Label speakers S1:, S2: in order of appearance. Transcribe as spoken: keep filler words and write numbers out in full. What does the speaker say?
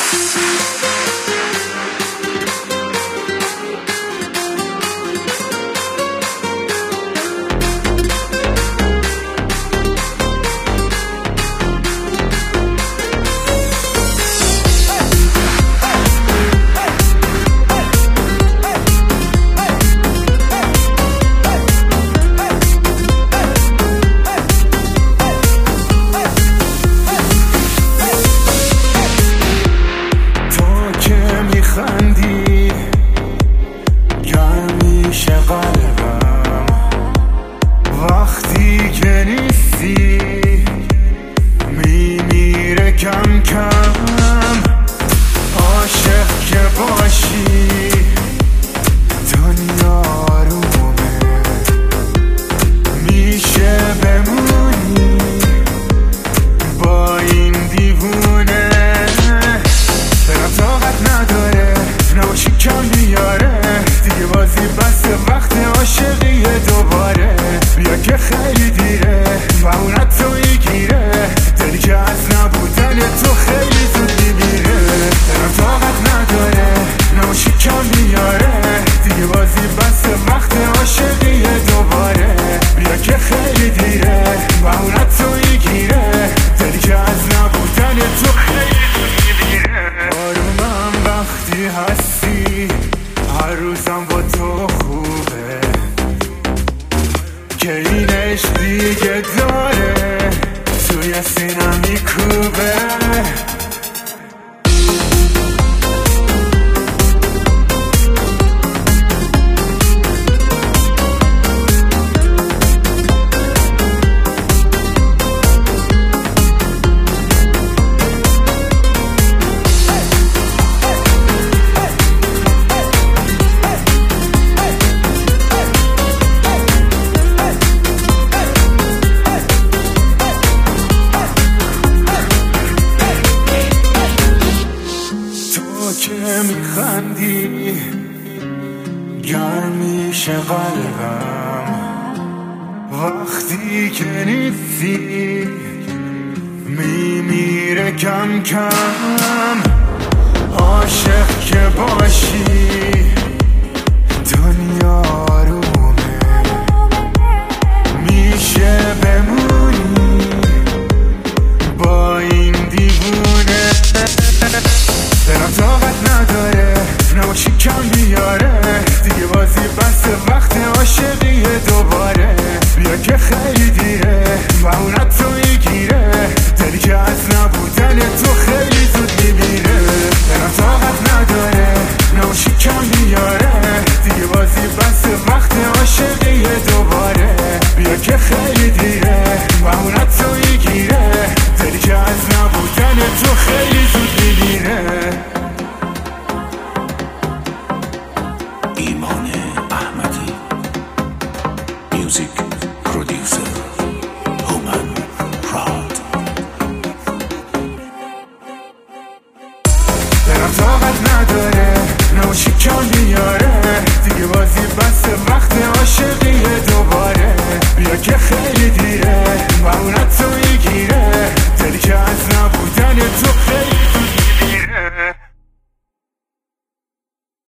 S1: وقتی که نیستی میمیره کم کم. عاشق که باشی دنیا آرومه، میشه بمونی با این دیوونه. دلم طاقت نداره نباشی کم بیاره، دیگه بازی بسته وقت عاشقیه دوباره. بیا که خیلی دیره مهونت تو میگیره، دلی که از نبودن تو خیلی زود میمیره. دلم طاقت نداره نباشی کم بیاره، دیگه بازی بسته وقت عاشقیه دوباره. بیا که خیلی دیره مهونت تو میگیره، دلی که از نبودن تو خیلی زود میمیره. آرومم وقتی هستی، هر روزم با تو خوبه، که این عشق دیگه داره توی سینم میکوبه. که میخندی گرم میشه قلبم، وقتی که نیستی میمیره کم کم. عاشق که باشی دنیا آرومه، میشه بمونی با این دیوونه. دلم طاقت نداره نباشی کم بیاره، دیگه بازی بسته وقت عاشقیه دوباره. بیا که خیلی دیره مهونت تو میگیره، دلی که از نبودن تو خیلی زود میمیره. دلم طاقت نداره نباشی کم بیاره، دیگه بازی بسته وقت عاشقیه دوباره. بیا که خیلی دیره مهونت تو میگیره، دلی که از نبودن تو خیلی زود میمیره.
S2: ایمان احمدی، میوزیک پرودیوسر.